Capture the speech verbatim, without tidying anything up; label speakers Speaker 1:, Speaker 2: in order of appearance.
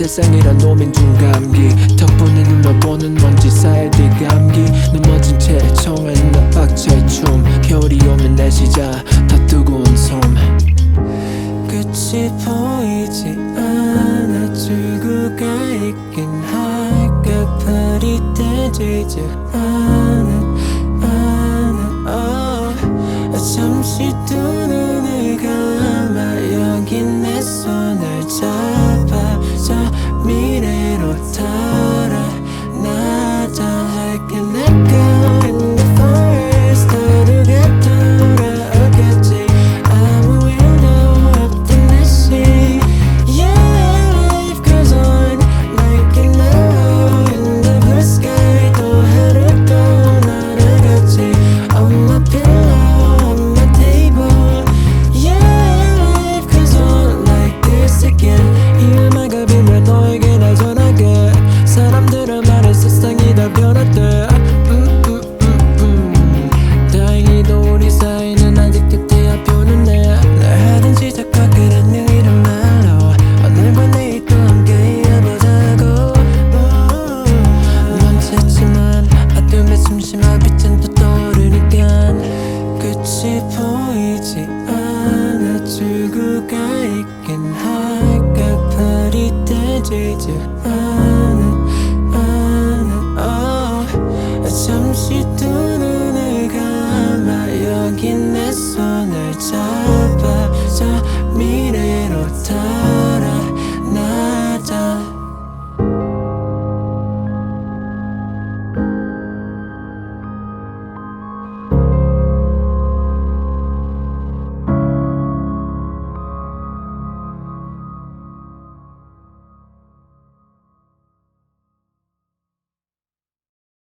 Speaker 1: 세상이란 노민중 감기 덕분에 눌러보는 먼지 쌓여들 감기 넘어진 채 청한 나 박차의 춤 겨울이 오면 날씨자 더 뜨거운 섬 끝이 보이지 않아 출구가 있긴 할까 발이 떼지지 않아 않아 oh. 잠시 두 눈을 감아 여기 내 손을 잡아 저 미래로 달아나자 like an echo in the forest 하루가 돌아오겠지 아무 일도 없던 날씨 Yeah, life goes on like an arrow in the blue sky 또 하루 또 날아갔지 On my pillow, on my table Yeah, life goes on like this again 이일만 가비면 너에게 날 전하게 사람들은 말해 세상이 다 변했대 음, 음, 음, 음. 다행히도 우리 사이는 아직 그때야 표현해 날 하던 시작과 그런 느리는 말로 오늘과 내일 또 함께 해보자고 멈췄지만 어둠에 숨쉬며 빛은 또 떠오르니까 끝이 보이지 않아 출구가 있긴 할까 발이 떼지지 않아